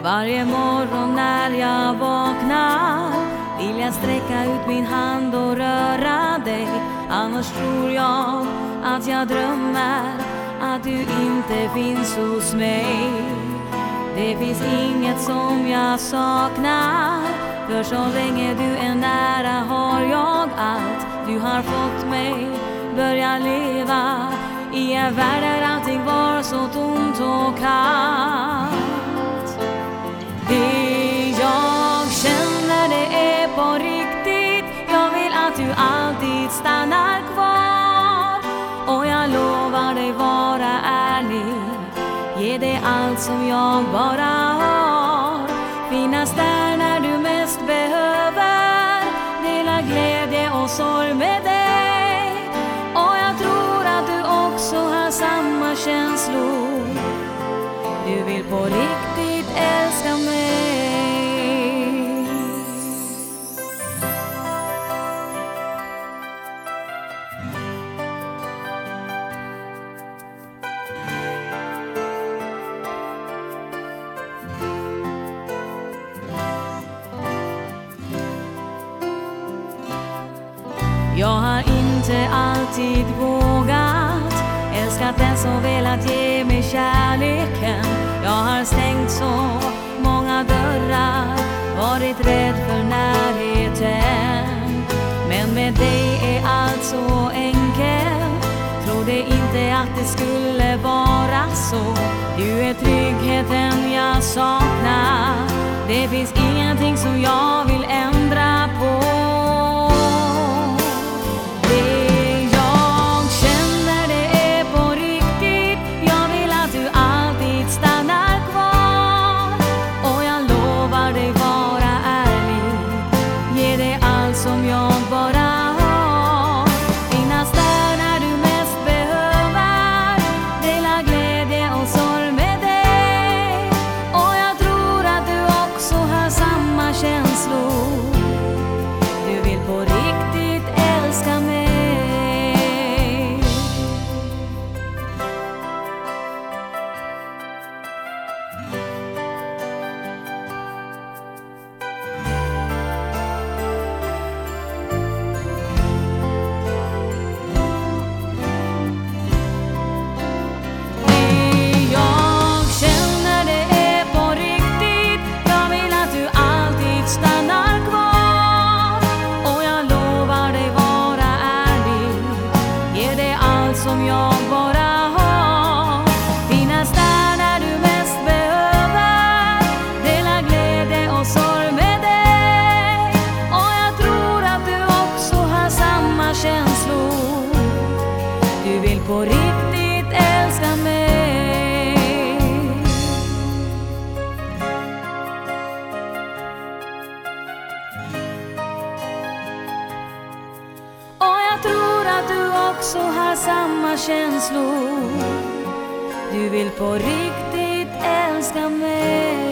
Varje morgon när jag vaknar vill jag sträcka ut min hand och röra dig. Annars tror jag att jag drömmer att du inte finns hos mig. Det finns inget som jag saknar, för så länge du är nära har jag allt. Du har fått mig börja leva i en värld där allting var så tomt och kallt. Det jag känner, det är på riktigt. Jag vill att du alltid stannar kvar, och jag lovar dig vara ärlig. Ge dig allt som jag bara har. Finnas där när du mest behöver. Dela glädje och sorg med dig. Och jag tror att du också har samma känslor. Du vill på riktigt älska mig. Jag har inte alltid vågat älskat den som velat ge mig kärleken. Jag har stängt så många dörrar, varit rädd för närheten. Men med dig är allt så enkelt. Trodde inte att det skulle vara så. Du är tryggheten jag saknar. Det finns ingenting som jag vill ändra på. Som jag bara har. Finnas där när du mest behöver. Dela glädje och sorg med dig. Och jag tror att du också har samma känslor. Du vill på riktigt älska mig. Som jag bara har. Finnas där när du mest behöver. Dela glädje och sorg med dig. Och jag tror att du också har samma känslor. Du vill på riktigt älska mig. Och jag tror att du också har samma känslor. Du vill på riktigt älska mig.